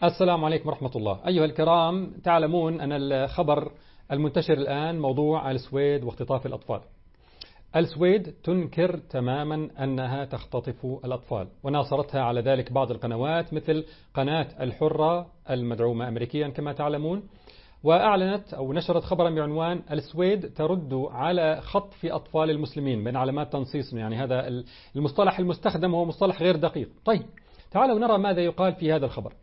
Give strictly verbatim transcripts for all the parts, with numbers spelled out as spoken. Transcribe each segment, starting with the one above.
السلام عليكم ورحمة الله. أيها الكرام، تعلمون أن الخبر المنتشر الآن موضوع السويد واختطاف الأطفال. السويد تنكر تماما أنها تختطف الأطفال، وناصرتها على ذلك بعض القنوات مثل قناة الحرة المدعومة أمريكيا كما تعلمون، وأعلنت أو نشرت خبرا بعنوان السويد ترد على خطف أطفال المسلمين بين علامات تنصيص. يعني هذا المصطلح المستخدم هو مصطلح غير دقيق. طيب تعالوا نرى ماذا يقال في هذا الخبر.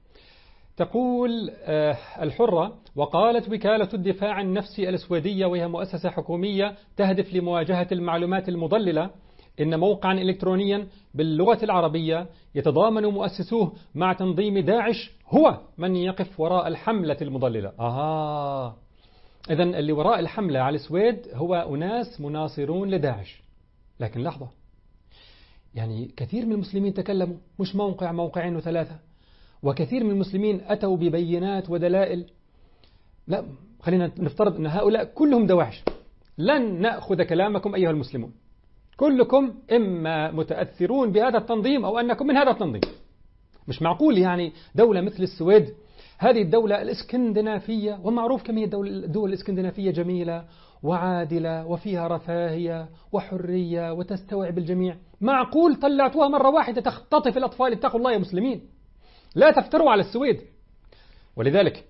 تقول الحرة: وقالت وكالة الدفاع النفسي السويدية، وهي مؤسسة حكومية تهدف لمواجهة المعلومات المضللة، إن موقعا إلكترونيا باللغة العربية يتضامن مؤسسوه مع تنظيم داعش هو من يقف وراء الحملة المضللة. آه إذن اللي وراء الحملة على السويد هو أناس مناصرون لداعش. لكن لحظة، يعني كثير من المسلمين تكلموا، مش موقع موقعين وثلاثة، وكثير من المسلمين أتوا ببينات ودلائل. لا، خلينا نفترض أن هؤلاء كلهم دواعش. لن نأخذ كلامكم أيها المسلمون، كلكم إما متأثرون بهذا التنظيم أو أنكم من هذا التنظيم. مش معقول يعني دولة مثل السويد، هذه الدولة الإسكندنافية، ومعروف كم هي الدول الإسكندنافية جميلة وعادلة وفيها رفاهية وحرية وتستوعب الجميع، معقول طلعتوها مرة واحدة تختطف الأطفال؟ اتقوا الله يا مسلمين، لا تفتروا على السويد. ولذلك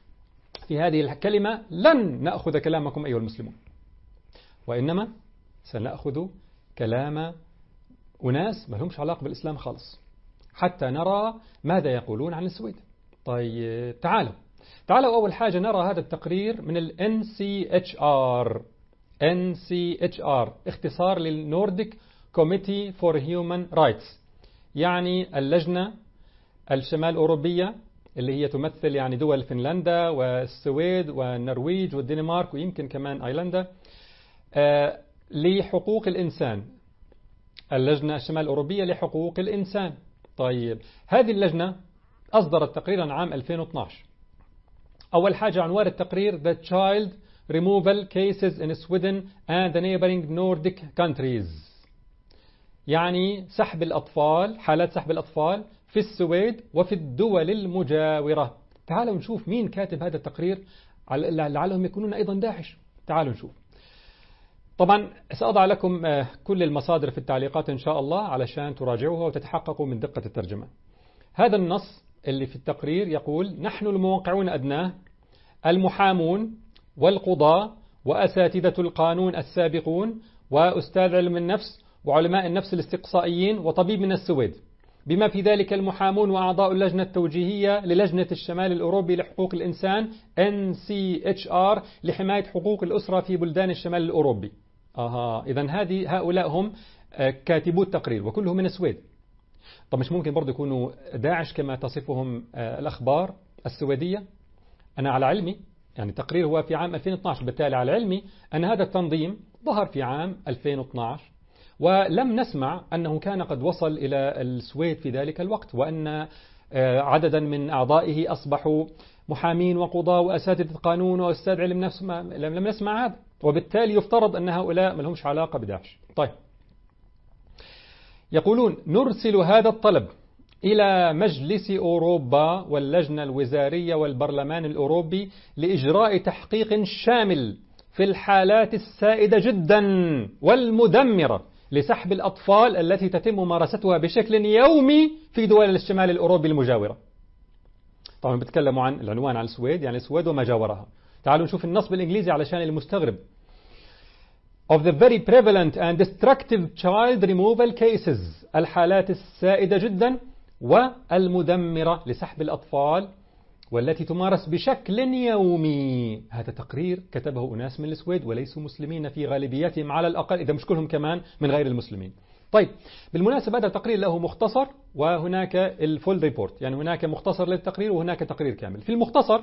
في هذه الكلمة لن نأخذ كلامكم أيها المسلمون، وإنما سنأخذ كلام أناس ما لهمش علاقة بالإسلام خالص، حتى نرى ماذا يقولون عن السويد. طيب تعالوا تعالوا أول حاجة نرى هذا التقرير من ال إن سي إتش آر. إن سي إتش آر اختصار للنورديك كوميتي فور هيومن رايتس، يعني اللجنة الشمال أوروبية اللي هي تمثل يعني دول فنلندا والسويد والنرويج والدنمارك ويمكن كمان أيرلندا، آه لحقوق الإنسان. اللجنة الشمال الأوروبية لحقوق الإنسان. طيب هذه اللجنة أصدرت تقريرا عام ألفين واثناشر. أول حاجة عنوان التقرير: The Child Removal Cases in Sweden and the Neighboring Nordic Countries، يعني سحب الأطفال، حالات سحب الأطفال في السويد وفي الدول المجاورة. تعالوا نشوف مين كاتب هذا التقرير، لعلهم يكونون أيضا داعش. تعالوا نشوف. طبعا سأضع لكم كل المصادر في التعليقات إن شاء الله علشان تراجعوها وتتحققوا من دقة الترجمة. هذا النص اللي في التقرير يقول: نحن الموقعون أدناه، المحامون والقضاة وأساتذة القانون السابقون وأستاذ علم النفس وعلماء النفس الاستقصائيين وطبيب من السويد، بما في ذلك المحامون وأعضاء اللجنة التوجيهية للجنة الشمال الأوروبي لحقوق الإنسان إن سي إتش آر لحماية حقوق الأسرة في بلدان الشمال الأوروبي. آها، إذن هذه هؤلاء هم كاتبو التقرير وكلهم من السويد. طب مش ممكن برضو يكونوا داعش كما تصفهم الأخبار السويدية؟ أنا على علمي، يعني التقرير هو في عام ألفين واثناشر، بالتالي على علمي أن هذا التنظيم ظهر في عام ألفين واثناشر، ولم نسمع أنه كان قد وصل إلى السويد في ذلك الوقت، وأن عددا من أعضائه أصبحوا محامين وقضاة وأساتذة قانون وأستاذ علم نفس. لم نسمع هذا، وبالتالي يفترض أن هؤلاء ما لهمش علاقة بداعش. طيب يقولون: نرسل هذا الطلب إلى مجلس أوروبا واللجنة الوزارية والبرلمان الأوروبي لإجراء تحقيق شامل في الحالات السائدة جدا والمدمرة لسحب الأطفال التي تتم ممارستها بشكل يومي في دول الشمال الأوروبي المجاورة. طبعا بتكلموا عن العنوان عن السويد، يعني السويد وما جاورها. تعالوا نشوف النص بالإنجليزي علشان المستغرب. Of the very prevalent and destructive child removal cases، الحالات السائدة جدا والمدمرة لسحب الأطفال والتي تمارس بشكل يومي. هذا تقرير كتبه أناس من السويد وليسوا مسلمين في غالبيتهم على الأقل، إذا مش كلهم كمان من غير المسلمين. طيب بالمناسبة هذا التقرير له مختصر وهناك الفول ريبورت، يعني هناك مختصر للتقرير وهناك تقرير كامل. في المختصر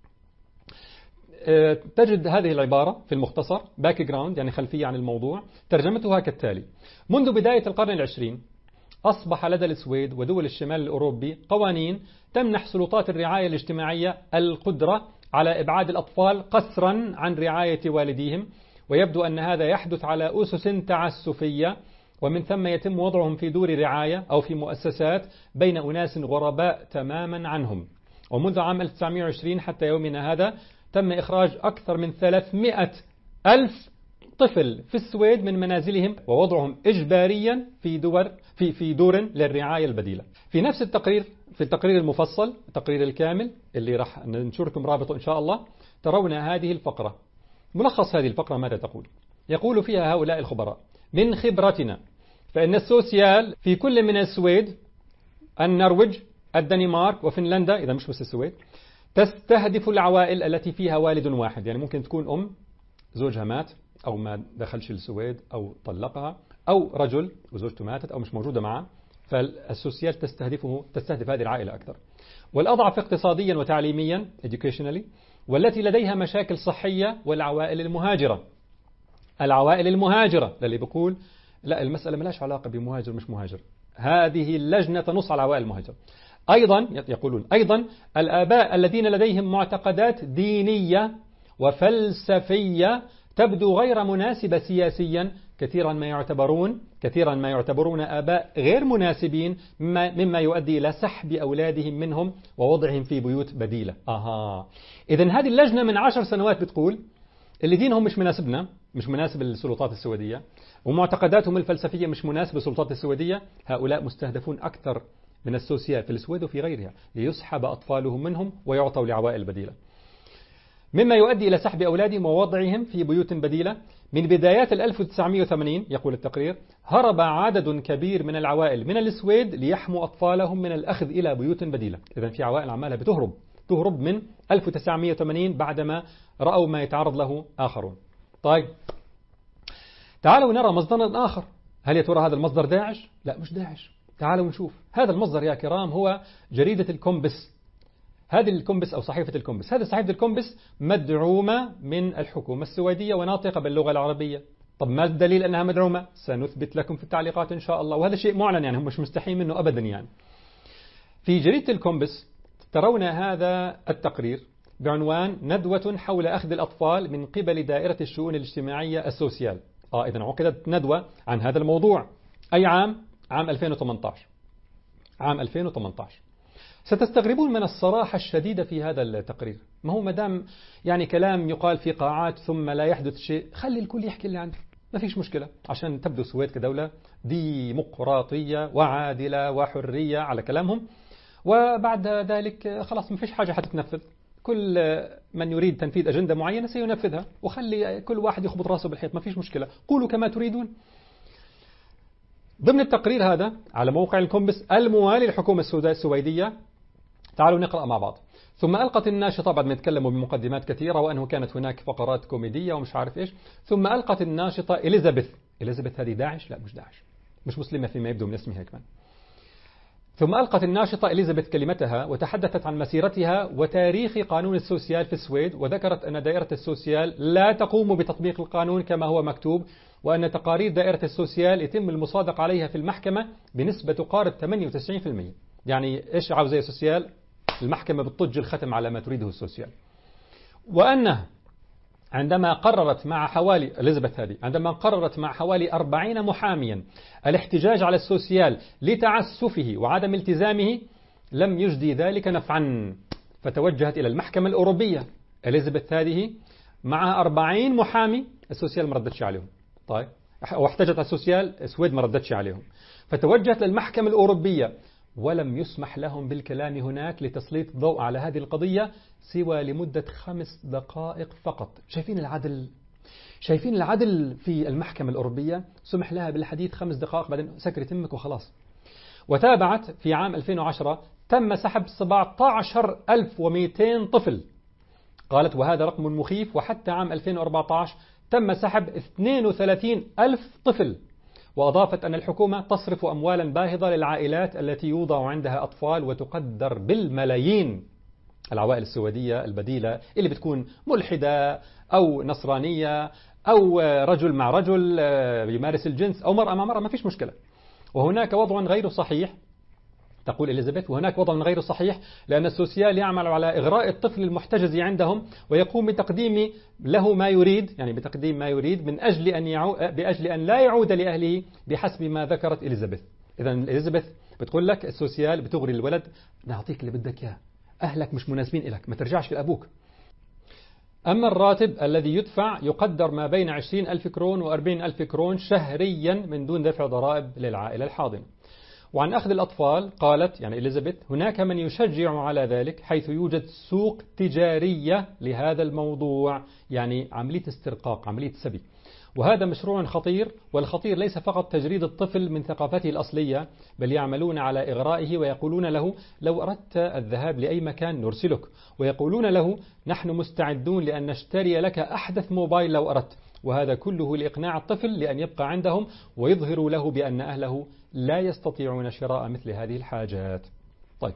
تجد هذه العبارة في المختصر: باك جراوند، يعني خلفية عن الموضوع. ترجمتها كالتالي: منذ بداية القرن العشرين أصبح لدى السويد ودول الشمال الأوروبي قوانين تمنح سلطات الرعاية الاجتماعية القدرة على إبعاد الأطفال قسرا عن رعاية والديهم، ويبدو أن هذا يحدث على أسس تعسفية، ومن ثم يتم وضعهم في دور رعاية أو في مؤسسات بين أناس غرباء تماما عنهم. ومنذ عام ألف وتسعمئة وعشرين حتى يومنا هذا تم إخراج أكثر من ثلاثمئة ألف طفل في السويد من منازلهم ووضعهم إجباريا في دور في في دور للرعاية البديلة. في نفس التقرير، في التقرير المفصل، التقرير الكامل اللي راح ننشركم رابطه إن شاء الله، ترون هذه الفقرة. ملخص هذه الفقرة ماذا تقول؟ يقول فيها هؤلاء الخبراء: من خبرتنا فإن السوسيال في كل من السويد، النرويج، الدنمارك وفنلندا، إذا مش بس السويد، تستهدف العوائل التي فيها والد واحد. يعني ممكن تكون أم زوجها مات أو ما دخلش السويد أو طلقها، أو رجل وزوجته ماتت أو مش موجودة معه، فالسوسيال تستهدفه تستهدف هذه العائلة أكثر. والأضعف اقتصاديا وتعليميا educationally، والتي لديها مشاكل صحية، والعوائل المهاجرة. العوائل المهاجرة للي بيقول لا المسألة ملاش علاقة بمهاجر مش مهاجر، هذه اللجنة تنص على العوائل المهاجرة. أيضا يقولون أيضا الآباء الذين لديهم معتقدات دينية وفلسفية تبدو غير مناسبة سياسيا، كثيرا ما يعتبرون كثيرا ما يعتبرون آباء غير مناسبين، مما يؤدي إلى سحب أولادهم منهم ووضعهم في بيوت بديلة. آها، إذن هذه اللجنة من عشر سنوات بتقول اللي دينهم مش مناسبنا، مش مناسب للسلطات السويدية، ومعتقداتهم الفلسفية مش مناسبة للسلطات السويدية، هؤلاء مستهدفون أكثر من السوسيال في السويد وفي غيرها، ليسحب أطفالهم منهم ويعطوا لعوائل بديلة، مما يؤدي إلى سحب أولادهم ووضعهم في بيوت بديلة. من بدايات ألف وتسعمئة وثمانين يقول التقرير هرب عدد كبير من العوائل من السويد ليحموا أطفالهم من الأخذ إلى بيوت بديلة. إذن في عوائل عمالها بتهرب تهرب من ألف وتسعمئة وثمانين بعدما رأوا ما يتعرض له آخرون. طيب تعالوا نرى مصدرا آخر. هل يا ترى هذا المصدر داعش؟ لا مش داعش. تعالوا نشوف. هذا المصدر يا كرام هو جريدة الكومبس. هذه الكومبس أو صحيفة الكومبس، هذه صحيفة الكومبس مدعومة من الحكومة السويدية وناطقة باللغة العربية. طب ما الدليل أنها مدعومة؟ سنثبت لكم في التعليقات إن شاء الله، وهذا شيء معلن يعني هم مش مستحيين منه أبدا. يعني في جريدة الكومبس ترون هذا التقرير بعنوان ندوة حول أخذ الأطفال من قبل دائرة الشؤون الاجتماعية السوسيال. آه إذن عقدت ندوة عن هذا الموضوع. أي عام؟ عام ألفين وثمانية عشر. عام ألفين وثمانية عشر. ستستغربون من الصراحة الشديدة في هذا التقرير. ما هو مدام يعني كلام يقال في قاعات ثم لا يحدث شيء، خلي الكل يحكي اللي عنده، ما فيش مشكلة، عشان تبدو السويد كدولة ديمقراطية وعادلة وحرية على كلامهم، وبعد ذلك خلاص ما فيش حاجة حتتنفذ. كل من يريد تنفيذ أجندة معينة سينفذها، وخلي كل واحد يخبط راسه بالحيط، ما فيش مشكلة، قولوا كما تريدون. ضمن التقرير هذا على موقع الكومبس الموالي للحكومة السويدية، تعالوا نقرأ مع بعض. ثم ألقت الناشطة، بعد ما يتكلموا بمقدمات كثيرة وأنه كانت هناك فقرات كوميدية ومش عارف إيش، ثم ألقت الناشطة إليزابيث. إليزابيث هذه داعش؟ لا مش داعش، مش مسلمة فيما يبدو من اسمها كمان. ثم ألقت الناشطة إليزابيث كلمتها وتحدثت عن مسيرتها وتاريخ قانون السوسيال في السويد، وذكرت أن دائرة السوسيال لا تقوم بتطبيق القانون كما هو مكتوب، وأن تقارير دائرة السوسيال يتم المصادقة عليها في المحكمة بنسبة تقارب ثمانية وتسعين بالمئة. يعني إيش عاوزة السوسيال؟ المحكمة بتطج الختم على ما تريده السوسيال. وأنه عندما قررت مع حوالي إليزابيث هذه عندما قررت مع حوالي أربعين محاميا الاحتجاج على السوسيال لتعسفه وعدم التزامه، لم يجدي ذلك نفعا، فتوجهت إلى المحكمة الأوروبية. إليزابيث هذه معها أربعين محامي، السوسيال ما ردتش عليهم. طيب واحتجت على السوسيال، السويد ما ردتش عليهم، فتوجهت للمحكمة الأوروبية، ولم يسمح لهم بالكلام هناك لتسليط الضوء على هذه القضية سوى لمدة خمس دقائق فقط. شايفين العدل؟ شايفين العدل في المحكمة الأوروبية؟ سمح لها بالحديث خمس دقائق، بعدين سكرت تمك وخلاص. وتابعت في عام ألفين وعشرة تم سحب سبعة عشر ألف ومئتين طفل، قالت وهذا رقم مخيف. وحتى عام ألفين وأربعة عشر تم سحب اثنين وثلاثين ألف طفل. وأضافت أن الحكومة تصرف أموالا باهظة للعائلات التي يوضع عندها أطفال وتقدر بالملايين. العوائل السويدية البديلة اللي بتكون ملحدة أو نصرانية أو رجل مع رجل يمارس الجنس أو مرأة مع مرأة، ما فيش مشكلة. وهناك وضع غير صحيح، تقول إليزابيث، وهناك وضع غير صحيح لأن السوسيال يعمل على إغراء الطفل المحتجز عندهم ويقوم بتقديم له ما يريد، يعني بتقديم ما يريد من أجل أن يعو... بأجل أن لا يعود لأهله بحسب ما ذكرت إليزابيث. إذا إليزابيث بتقول لك السوسيال بتغري الولد، نعطيك اللي بدك إياه، أهلك مش مناسبين إلك، ما ترجعش لأبوك. أما الراتب الذي يدفع يقدر ما بين عشرين ألف كرون وأربعين ألف كرون شهريا من دون دفع ضرائب للعائلة الحاضنة. وعن أخذ الأطفال قالت يعني إليزابيث: هناك من يشجع على ذلك، حيث يوجد سوق تجارية لهذا الموضوع، يعني عملية استرقاق، عملية سبي. وهذا مشروع خطير، والخطير ليس فقط تجريد الطفل من ثقافته الأصلية، بل يعملون على إغرائه ويقولون له: لو أردت الذهاب لأي مكان نرسلك، ويقولون له: نحن مستعدون لأن نشتري لك أحدث موبايل لو أردت. وهذا كله لإقناع الطفل لأن يبقى عندهم، ويظهروا له بأن أهله لا يستطيعون شراء مثل هذه الحاجات. طيب،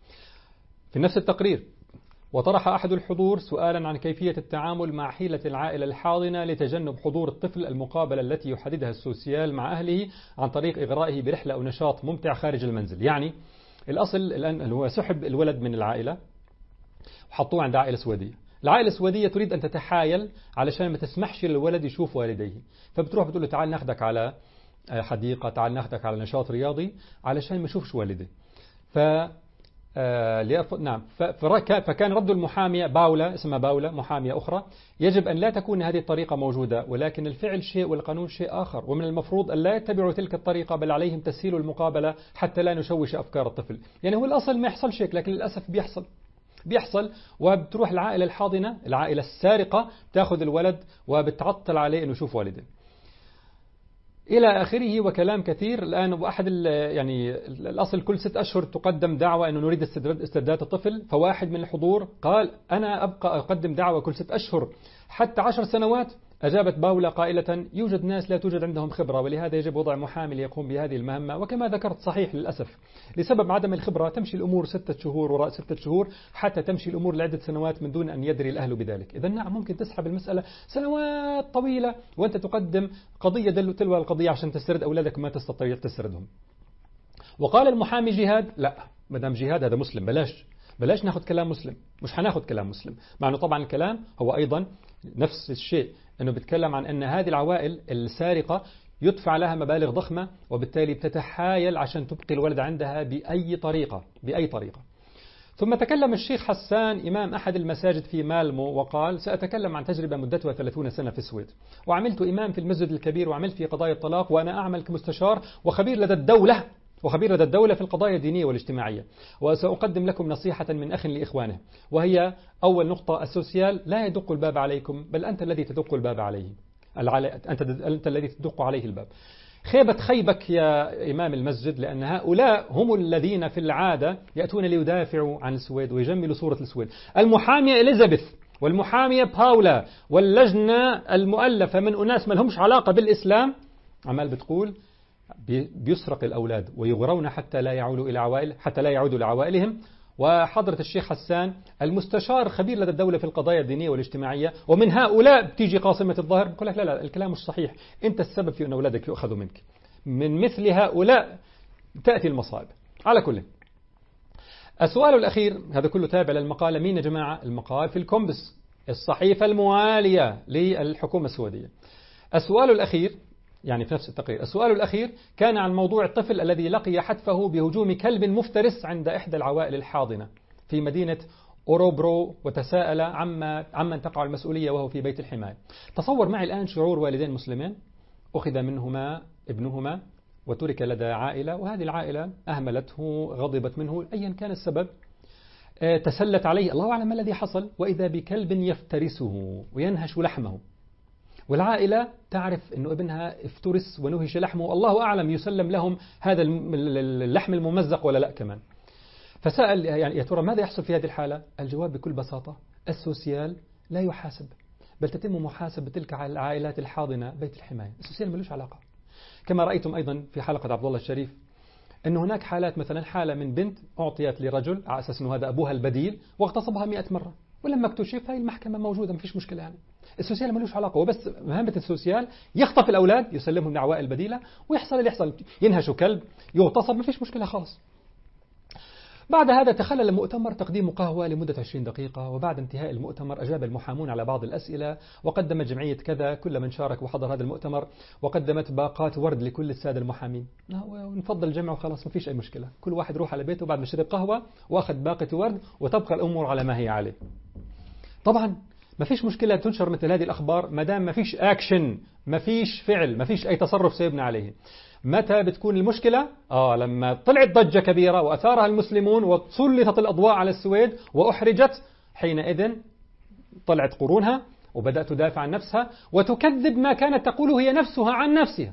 في نفس التقرير: وطرح أحد الحضور سؤالا عن كيفية التعامل مع حيلة العائلة الحاضنة لتجنب حضور الطفل المقابلة التي يحددها السوسيال مع أهله عن طريق إغرائه برحلة أو نشاط ممتع خارج المنزل. يعني الأصل الآن هو سحب الولد من العائلة وحطوه عند عائلة سويدية. العائلة السويدية تريد أن تتحايل علشان ما تسمحش للولد يشوف والديه، فبتروح بتقول له: تعال ناخدك على حديقة، تعال ناخدك على نشاط رياضي علشان ما يشوفش والده. ف آه نعم فكان رد المحامية باولا، اسمها باولا، محامية أخرى: يجب أن لا تكون هذه الطريقة موجودة، ولكن الفعل شيء والقانون شيء آخر، ومن المفروض أن لا يتبعوا تلك الطريقة، بل عليهم تسهيل المقابلة حتى لا نشوش أفكار الطفل. يعني هو الأصل ما يحصل شيء، لكن للأسف بيحصل بيحصل وبتروح العائلة الحاضنة، العائلة السارقة، تأخذ الولد وبتعطل عليه أنه يشوف والده إلى آخره، وكلام كثير. الآن وأحد يعني الأصل كل ست أشهر تقدم دعوة أنه نريد استرداد الطفل، فواحد من الحضور قال: أنا أبقى أقدم دعوة كل ست أشهر حتى عشر سنوات. أجابت باولا قائلة: يوجد ناس لا توجد عندهم خبرة، ولهذا يجب وضع محامي ليقوم بهذه المهمة. وكما ذكرت صحيح، للأسف لسبب عدم الخبرة تمشي الأمور ستة شهور وراء ستة شهور، حتى تمشي الأمور لعدة سنوات من دون أن يدري الأهل بذلك. إذا نعم، ممكن تسحب المسألة سنوات طويلة وأنت تقدم قضية دل تلو القضية عشان تسترد أولادك ما تستطيع تستردهم. وقال المحامي جهاد: لا، مدام جهاد هذا مسلم، بلاش بلاش ناخذ كلام مسلم، مش هناخذ كلام مسلم. مع أنه طبعا الكلام هو أيضا نفس الشيء، أنه بيتكلم عن أن هذه العوائل السارقة يدفع لها مبالغ ضخمة، وبالتالي بتتحايل عشان تبقي الولد عندها بأي طريقة بأي طريقة. ثم تكلم الشيخ حسان إمام أحد المساجد في مالمو وقال: سأتكلم عن تجربة مدتها ثلاثين سنة في السويد، وعملت إمام في المسجد الكبير، وعملت في قضايا الطلاق، وأنا أعمل كمستشار وخبير لدى الدولة وخبير لدى الدولة في القضايا الدينية والاجتماعية. وسأقدم لكم نصيحة من أخ لإخوانه، وهي: أول نقطة، السوسيال لا يدق الباب عليكم، بل أنت الذي تدق الباب عليه، أنت أنت الذي تدق عليه الباب. خيبة خيبك يا إمام المسجد، لأن هؤلاء هم الذين في العادة يأتون ليدافعوا عن السويد ويجملوا صورة السويد. المحامية إليزابيث والمحامية باولا واللجنة المؤلفة من أناس ما لهمش علاقة بالإسلام عمال بتقول بيسرق الأولاد ويغرون حتى لا يعودوا إلى عوائل حتى لا يعودوا لعوائلهم. وحضرة الشيخ حسان المستشار خبير لدى الدولة في القضايا الدينية والاجتماعية، ومن هؤلاء بتيجي قاسمة الظهر بقول لك: لا لا الكلام مش صحيح، أنت السبب في أن أولادك يؤخذوا منك. من مثل هؤلاء تأتي المصائب. على كل، السؤال الأخير، هذا كله تابع للمقالة. مين يا جماعة؟ المقال في الكومبس، الصحيفة الموالية للحكومة السويدية. السؤال الأخير، يعني في نفس التقرير، السؤال الأخير كان عن موضوع الطفل الذي لقي حتفه بهجوم كلب مفترس عند إحدى العوائل الحاضنة في مدينة أوروبرو، وتساءل عما عمن تقع المسؤولية وهو في بيت الحماية. تصور معي الآن شعور والدين مسلمين أخذ منهما ابنهما وترك لدى عائلة، وهذه العائلة أهملته، غضبت منه، أيا كان السبب، تسلت عليه، الله أعلم ما الذي حصل، وإذا بكلب يفترسه وينهش لحمه، والعائلة تعرف أنه ابنها افترس ونهش لحمه، الله أعلم يسلم لهم هذا اللحم الممزق ولا لا كمان. فسأل يعني يا ترى ماذا يحصل في هذه الحالة؟ الجواب بكل بساطة: السوسيال لا يحاسب، بل تتم محاسبة تلك العائلات الحاضنة بيت الحماية. السوسيال ملوش علاقة. كما رأيتم أيضا في حلقة عبد الله الشريف أن هناك حالات، مثلا حالة من بنت أعطيت لرجل على أساس أنه هذا أبوها البديل واغتصبها مئة مرة، ولما اكتشف هاي المحكمة موجودة، ما فيش مشكلة. يعني السوسيال ملوش علاقة، وبس مهمة السوسيال يخطف الأولاد يسلمهم لعوائل بديلة ويحصل اللي يحصل، ينهشوا كلب، يغتصب، ما فيش مشكلة خالص. بعد هذا تخلل المؤتمر تقديم قهوة لمدة عشرين دقيقة، وبعد انتهاء المؤتمر أجاب المحامون على بعض الأسئلة، وقدمت جمعية كذا كل من شارك وحضر هذا المؤتمر وقدمت باقات ورد لكل السادة المحامين. ونفضل الجمع وخلاص، ما فيش أي مشكلة، كل واحد روح على بيته بعد ما شرب قهوة وأخذ باقة ورد، وتبقى الأمور على ما هي عليه. طبعا ما فيش مشكلة تنشر مثل هذه الأخبار ما دام ما فيش أكشن، ما فيش فعل، ما فيش أي تصرف سيبنى عليه. متى بتكون المشكلة؟ آه لما طلعت ضجة كبيرة وأثارها المسلمون وسلطت الأضواء على السويد وأحرجت، حينئذ طلعت قرونها وبدأت تدافع عن نفسها وتكذب ما كانت تقوله هي نفسها عن نفسها.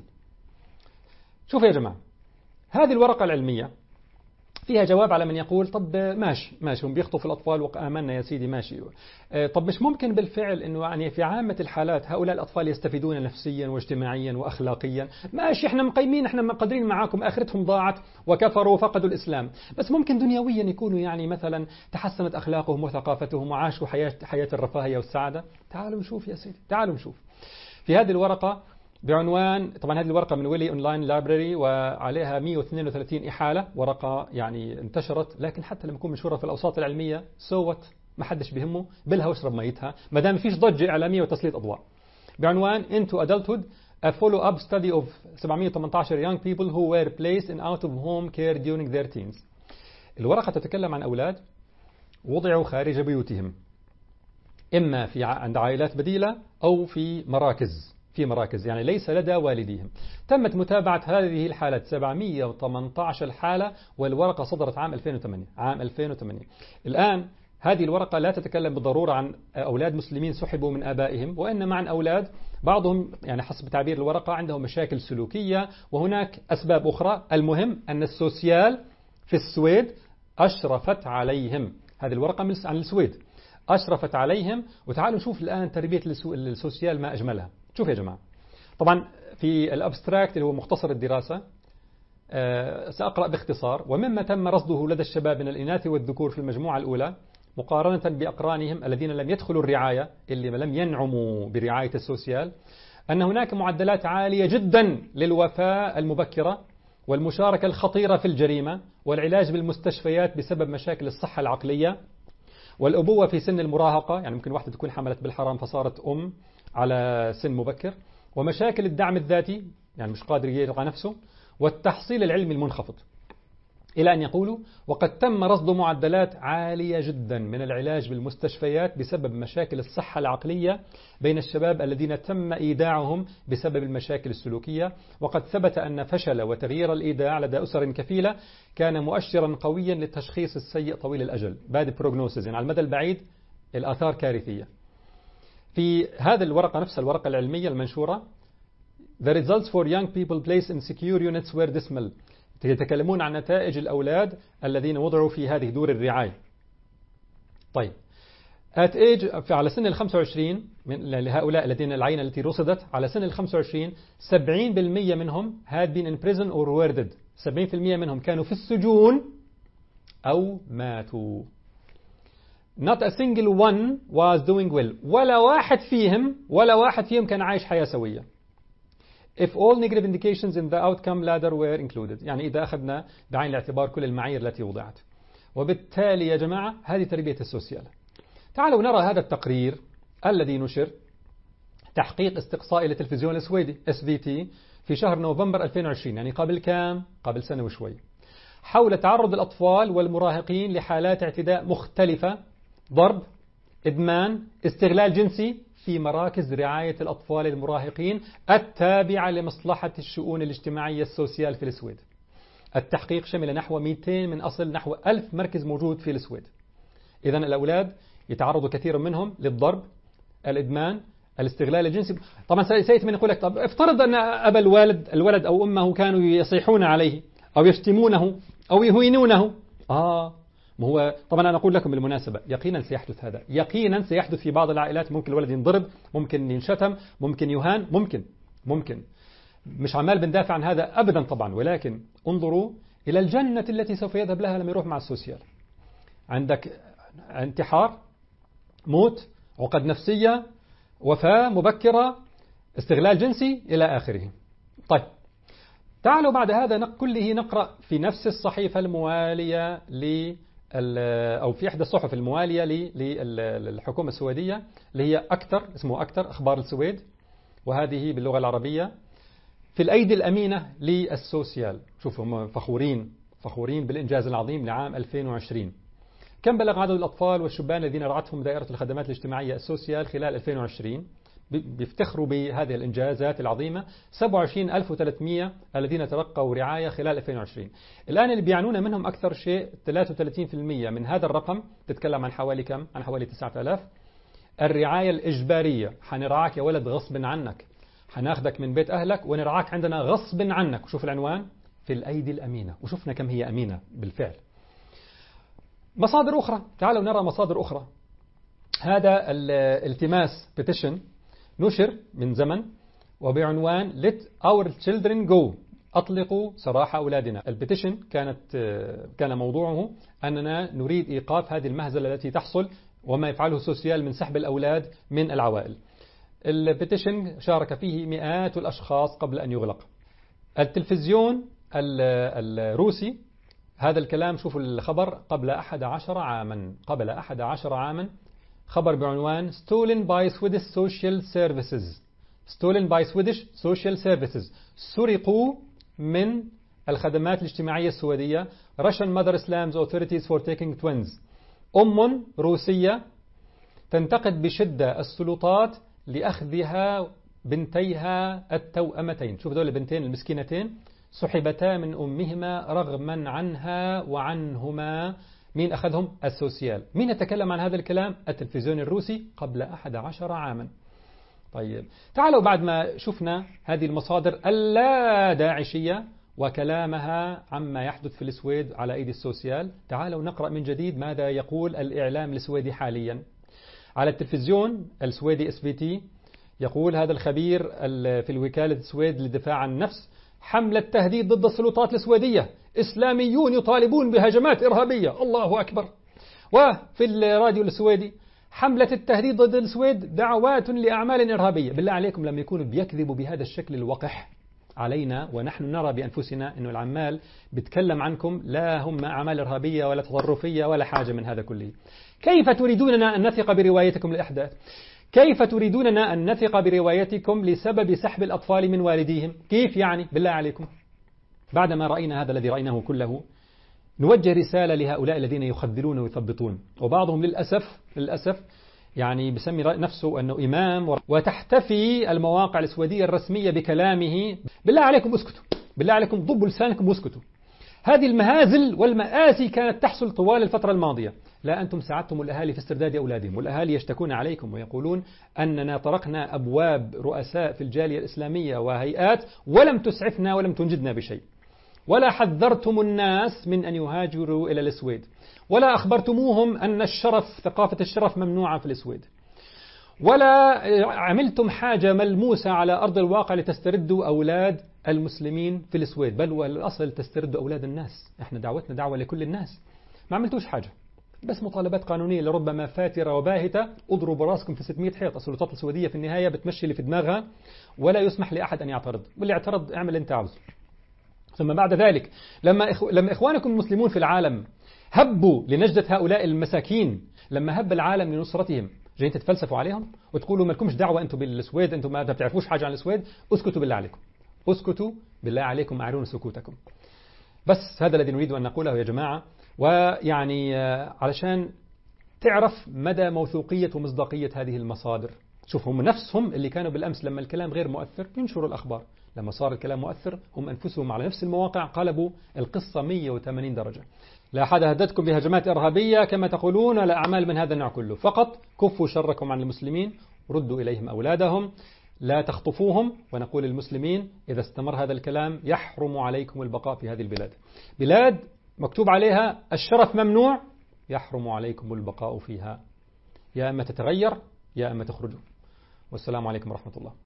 شوف يا جماعة، هذه الورقة العلمية فيها جواب على من يقول طب ماشي ماشي هم بيخطفوا الأطفال وآمنا يا سيدي ماشي، طب مش ممكن بالفعل أنه يعني في عامة الحالات هؤلاء الأطفال يستفيدون نفسيا واجتماعيا وأخلاقيا؟ ماشي احنا مقيمين، احنا مقدرين معاكم آخرتهم ضاعت وكفروا وفقدوا الإسلام، بس ممكن دنيويا يكونوا يعني مثلا تحسنت أخلاقهم وثقافتهم وعاشوا حياة حياة الرفاهية والسعادة. تعالوا نشوف يا سيدي، تعالوا نشوف. في هذه الورقة بعنوان، طبعا هذه الورقة من ويلي أونلاين لايبراري وعليها مئة واثنين وثلاثين إحالة، ورقة يعني انتشرت، لكن حتى لما تكون منشورة في الأوساط العلمية سوت ما حدش بهمه، بلها واشرب ميتها ما دام فيش ضجة إعلامية وتسليط أضواء. بعنوان Into Adulthood A Follow-up Study of سبعمئة وثمانية عشر Young People Who Were Placed in Out of Home Care During Their Teens. الورقة تتكلم عن أولاد وضعوا خارج بيوتهم، إما في عند عائلات بديلة أو في مراكز في مراكز يعني ليس لدى والديهم. تمت متابعة هذه الحالات سبعمئة وثمانية عشر حالة، والورقة صدرت عام ألفين وثمانية عام ألفين وثمانية. الآن هذه الورقة لا تتكلم بالضرورة عن أولاد مسلمين سحبوا من آبائهم، وإنما عن أولاد بعضهم يعني حسب تعبير الورقة عندهم مشاكل سلوكية وهناك أسباب أخرى. المهم أن السوسيال في السويد أشرفت عليهم. هذه الورقة عن السويد أشرفت عليهم. وتعالوا نشوف الآن تربية السوسيال ما أجملها. شوف يا جماعة، طبعا في الأبستراكت اللي هو مختصر الدراسة آه سأقرأ باختصار. ومما تم رصده لدى الشباب من الإناث والذكور في المجموعة الأولى مقارنة بأقرانهم الذين لم يدخلوا الرعاية اللي لم ينعموا برعاية السوسيال، أن هناك معدلات عالية جدا للوفاة المبكرة والمشاركة الخطيرة في الجريمة والعلاج بالمستشفيات بسبب مشاكل الصحة العقلية والأبوة في سن المراهقة، يعني ممكن واحدة تكون حملت بالحرام فصارت أم على سن مبكر، ومشاكل الدعم الذاتي يعني مش قادر يرعى نفسه، والتحصيل العلمي المنخفض. إلى أن يقولوا وقد تم رصد معدلات عالية جدا من العلاج بالمستشفيات بسبب مشاكل الصحة العقلية بين الشباب الذين تم إيداعهم بسبب المشاكل السلوكية. وقد ثبت أن فشل وتغيير الإيداع لدى أسر كفيلة كان مؤشرا قويا للتشخيص السيء طويل الأجل bad prognosis، يعني على المدى البعيد الآثار كارثية. في هذه الورقة نفس الورقة العلمية المنشورة The results for young people placed in secure units were dismal. يتكلمون عن نتائج الأولاد الذين وضعوا في هذه دور الرعاية. طيب at age على سن ال خمسة وعشرين من لهؤلاء الذين العينة التي رصدت على سن ال خمسة وعشرين سبعين بالمئة منهم had been in prison or warded. سبعين بالمئة منهم كانوا في السجون أو ماتوا. Not a single one was doing well. ولا واحد فيهم ولا واحد فيهم كان عايش حياة سوية. If all negative indications in the outcome ladder were included. يعني إذا أخذنا بعين الاعتبار كل المعايير التي وضعت. وبالتالي يا جماعة هذه تربية السوسيال. تعالوا نرى هذا التقرير الذي نشر تحقيق استقصائي للتلفزيون السويدي إس في تي في شهر نوفمبر ألفين وعشرين، يعني قبل كام؟ قبل سنة وشوي، حول تعرض الأطفال والمراهقين لحالات اعتداء مختلفة، ضرب، إدمان، استغلال جنسي في مراكز رعاية الأطفال المراهقين التابعة لمصلحة الشؤون الاجتماعية السوسيال في السويد. التحقيق شمل نحو مئتين من أصل نحو ألف مركز موجود في السويد. إذن الأولاد يتعرضوا كثير منهم للضرب، الإدمان، الاستغلال الجنسي. طبعا سيأتي من يقول لك طب افترض أن أبا الوالد الولد أو أمه كانوا يصيحون عليه أو يشتمونه أو يهينونه. آه ما هو طبعا أنا أقول لكم بالمناسبة يقينا سيحدث هذا، يقينا سيحدث في بعض العائلات. ممكن الولد ينضرب، ممكن ينشتم، ممكن يهان، ممكن ممكن مش عمال بندافع عن هذا أبدا طبعا، ولكن انظروا إلى الجنة التي سوف يذهب لها لما يروح مع السوسيال. عندك انتحار، موت، عقد نفسية، وفاة مبكرة، استغلال جنسي إلى آخره. طيب تعالوا بعد هذا كله نقرأ في نفس الصحيفة الموالية ل أو في إحدى الصحف الموالية للحكومة السويدية اللي هي أكتر، اسمه أكتر أخبار السويد، وهذه باللغة العربية، في الأيدي الأمينة للسوسيال. شوفوا هم فخورين فخورين بالإنجاز العظيم لعام ألفين وعشرين. كم بلغ عدد الأطفال والشبان الذين رعتهم دائرة الخدمات الاجتماعية السوسيال خلال ألفين وعشرين؟ بيفتخروا بهذه الإنجازات العظيمة. سبعة وعشرين ألف وثلاثمئة الذين تلقوا رعاية خلال ألفين وعشرين. الآن اللي بيعنون منهم أكثر شيء ثلاثة وثلاثين بالمئة من هذا الرقم، تتكلم عن حوالي كم؟ عن حوالي تسعة آلاف. الرعاية الإجبارية، حنرعاك يا ولد غصب عنك، حناخدك من بيت أهلك ونرعاك عندنا غصب عنك. وشوف العنوان في الأيدي الأمينة، وشوفنا كم هي أمينة بالفعل. مصادر أخرى، تعالوا نرى مصادر أخرى. هذا الالتماس بيتيشن نشر من زمن وبعنوان Let our children go، أطلقوا سراح أولادنا. البيتيشن كانت كان موضوعه أننا نريد إيقاف هذه المهزلة التي تحصل وما يفعله السوسيال من سحب الأولاد من العوائل. البيتيشن شارك فيه مئات الأشخاص قبل أن يغلق. التلفزيون الروسي هذا الكلام، شوفوا الخبر، قبل أحد عشر عاما قبل أحد عشر عاما خبر بعنوان Stolen by Swedish Social Services Stolen by Swedish Social Services سرقوا من الخدمات الاجتماعية السويدية. Russian Mother Slams Authorities for Taking Twins. أم روسية تنتقد بشدة السلطات لأخذها بنتيها التوأمتين. شوف دول البنتين المسكينتين سحبتا من أمهما رغما عنها وعنهما. مين أخذهم؟ السوسيال. مين يتكلم عن هذا الكلام؟ التلفزيون الروسي قبل أحد عشر عاما. طيب تعالوا بعد ما شفنا هذه المصادر اللا داعشية وكلامها عما يحدث في السويد على أيدي السوسيال، تعالوا نقرأ من جديد ماذا يقول الإعلام السويدي حاليا. على التلفزيون السويدي اس بي تي يقول هذا الخبير في الوكالة السويد للدفاع عن النفس: حملة تهديد ضد السلطات السويدية، إسلاميون يطالبون بهجمات إرهابية. الله أكبر. وفي الراديو السويدي: حملة التهديد ضد السويد دعوات لأعمال إرهابية. بالله عليكم لما يكونوا بيكذبوا بهذا الشكل الوقح علينا ونحن نرى بأنفسنا أنه العمال بتكلم عنكم لا هم أعمال إرهابية ولا تطرفية ولا حاجة من هذا كله، كيف تريدوننا أن نثق بروايتكم للأحداث؟ كيف تريدوننا أن نثق بروايتكم لسبب سحب الأطفال من والديهم؟ كيف يعني؟ بالله عليكم. بعدما رأينا هذا الذي رأيناه كله نوجه رسالة لهؤلاء الذين يخذلون ويثبطون، وبعضهم للأسف للأسف يعني بسمي نفسه أنه إمام وتحتفي المواقع السويدية الرسمية بكلامه. بالله عليكم اسكتوا، بالله عليكم ضبوا لسانكم واسكتوا. هذه المهازل والمآسي كانت تحصل طوال الفترة الماضية. لا أنتم ساعدتم الأهالي في استرداد أولادهم، والأهالي يشتكون عليكم ويقولون أننا طرقنا أبواب رؤساء في الجالية الإسلامية وهيئات ولم تسعفنا ولم تنجدنا بشيء، ولا حذرتم الناس من أن يهاجروا إلى السويد، ولا أخبرتموهم أن الشرف، ثقافة الشرف ممنوعة في السويد، ولا عملتم حاجة ملموسة على أرض الواقع لتستردوا أولاد المسلمين في السويد، بل والأصل تستردوا أولاد الناس. احنا دعوتنا دعوة لكل الناس، ما عملتوش حاجة، بس مطالبات قانونية لربما فاترة وباهتة. اضربوا راسكم في ستمئة حيط. السلطات السويدية في النهاية بتمشي اللي في دماغها ولا يسمح لأحد أن يعترض، واللي اعترض اعمل اللي انت عاوزه. ثم بعد ذلك لما إخو... لما إخوانكم المسلمون في العالم هبوا لنجدة هؤلاء المساكين، لما هب العالم لنصرتهم، جايين تتفلسفوا عليهم وتقولوا ما لكمش دعوة أنتم بالسويد، أنتم ما بتعرفوش حاجة عن السويد. اسكتوا بالله عليكم، اسكتوا بالله عليكم، أعلنوا سكوتكم. بس هذا الذي نريد أن نقوله يا جماعة، ويعني علشان تعرف مدى موثوقية ومصداقية هذه المصادر. شوف هم نفسهم اللي كانوا بالأمس لما الكلام غير مؤثر ينشروا الأخبار، لما صار الكلام مؤثر هم أنفسهم على نفس المواقع قلبوا القصة مئة وثمانين درجة. لا أحد هددكم بهجمات إرهابية كما تقولون ولا أعمال من هذا النوع كله، فقط كفوا شركم عن المسلمين، ردوا إليهم أولادهم، لا تخطفوهم. ونقول للمسلمين إذا استمر هذا الكلام يحرم عليكم البقاء في هذه البلاد، بلاد مكتوب عليها الشرف ممنوع، يحرم عليكم البقاء فيها، يا أما تتغير يا أما تخرجوا. والسلام عليكم ورحمة الله.